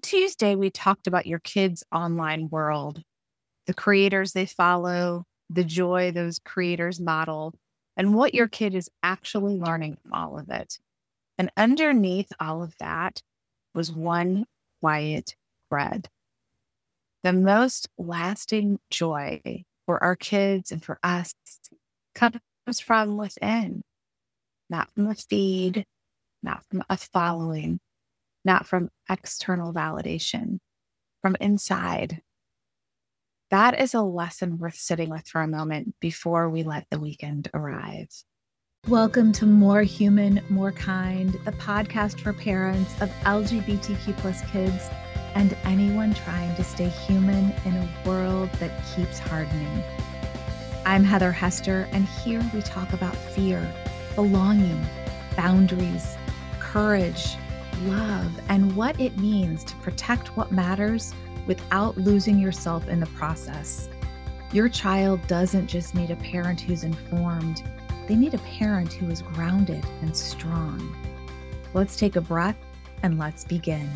Tuesday, we talked about your kids' online world, the creators they follow, the joy those creators model, and what your kid is actually learning from all of it. And underneath all of that was one quiet thread. The most lasting joy for our kids and for us comes from within, not from a feed, not from a following, not from external validation, from inside. That is a lesson worth sitting with for a moment before we let the weekend arrive. Welcome to More Human, More Kind, the podcast for parents of LGBTQ plus kids and anyone trying to stay human in a world that keeps hardening. I'm Heather Hester, and here we talk about fear, belonging, boundaries, courage, love, and what it means to protect what matters without losing yourself in the process. Your child doesn't just need a parent who's informed. They need a parent who is grounded and strong. Let's take a breath and let's begin.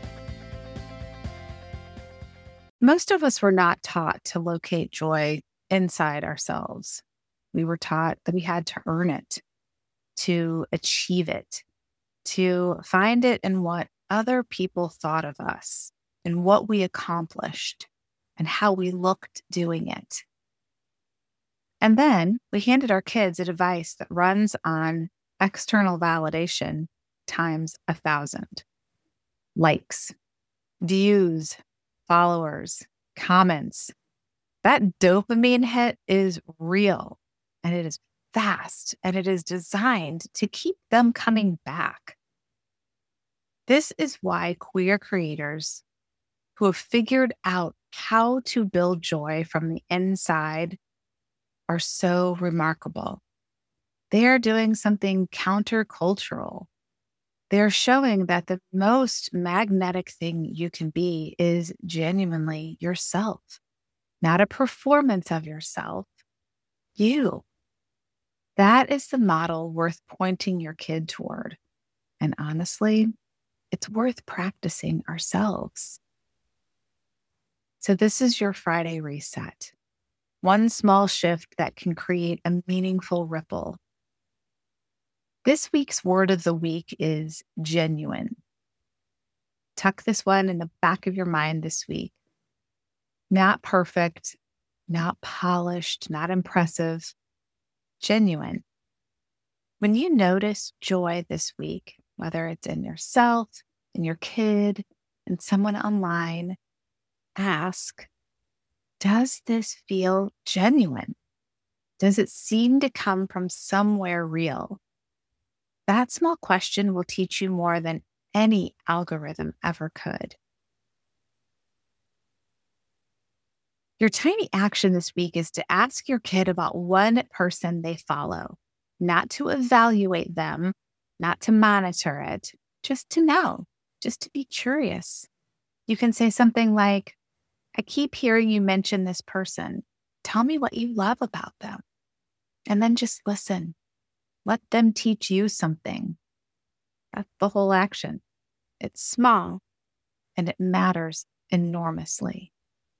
Most of us were not taught to locate joy inside ourselves. We were taught that we had to earn it, to achieve it, to find it in what other people thought of us, and what we accomplished, and how we looked doing it. And then we handed our kids a device that runs on external validation times 1,000. Likes, views, followers, comments. That dopamine hit is real, and it is fast, and it is designed to keep them coming back. This is why queer creators who have figured out how to build joy from the inside are so remarkable. They are doing something countercultural. They're showing that the most magnetic thing you can be is genuinely yourself, not a performance of yourself, you. That is the model worth pointing your kid toward. And honestly, it's worth practicing ourselves. So this is your Friday reset. One small shift that can create a meaningful ripple. This week's word of the week is genuine. Tuck this one in the back of your mind this week. Not perfect, not polished, not impressive, genuine. When you notice joy this week, whether it's in yourself, in your kid, in someone online, ask, does this feel genuine? Does it seem to come from somewhere real? That small question will teach you more than any algorithm ever could. Your tiny action this week is to ask your kid about one person they follow, not to evaluate them, not to monitor it, just to know, just to be curious. You can say something like, I keep hearing you mention this person. Tell me what you love about them. And then just listen. Let them teach you something. That's the whole action. It's small and it matters enormously.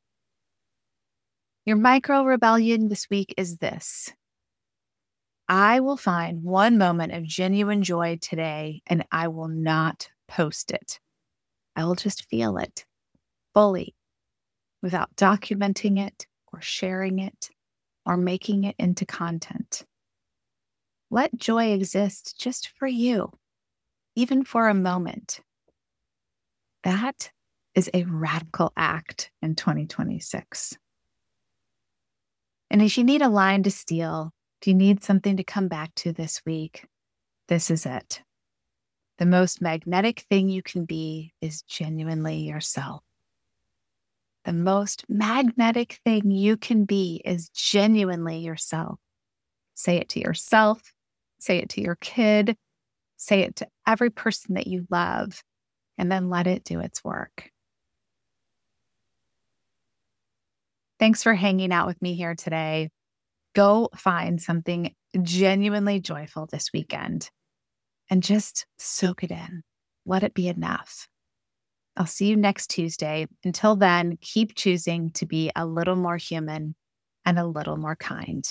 Your micro rebellion this week is this. I will find one moment of genuine joy today and I will not post it. I will just feel it fully without documenting it or sharing it or making it into content. Let joy exist just for you, even for a moment. That is a radical act in 2026. And if you need a line to steal, if you need something to come back to this week, this is it. The most magnetic thing you can be is genuinely yourself. The most magnetic thing you can be is genuinely yourself. Say it to yourself. Say it to your kid. Say it to every person that you love, and then let it do its work. Thanks for hanging out with me here today. Go find something genuinely joyful this weekend and just soak it in. Let it be enough. I'll see you next Tuesday. Until then, keep choosing to be a little more human and a little more kind.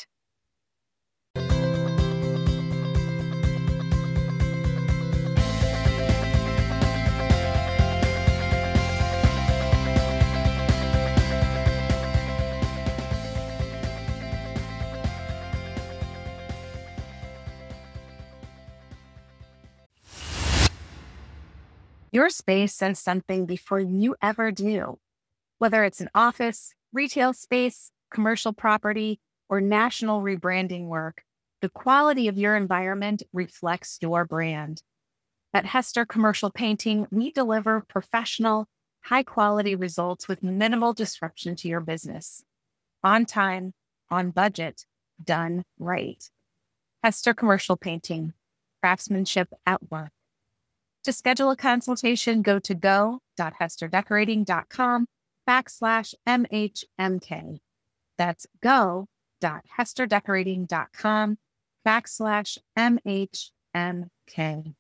Your space says something before you ever do. Whether it's an office, retail space, commercial property, or national rebranding work, the quality of your environment reflects your brand. At Hester Commercial Painting, we deliver professional, high-quality results with minimal disruption to your business. On time, on budget, done right. Hester Commercial Painting, craftsmanship at work. To schedule a consultation, go to go.hesterdecorating.com/MHMK. That's go.hesterdecorating.com/MHMK.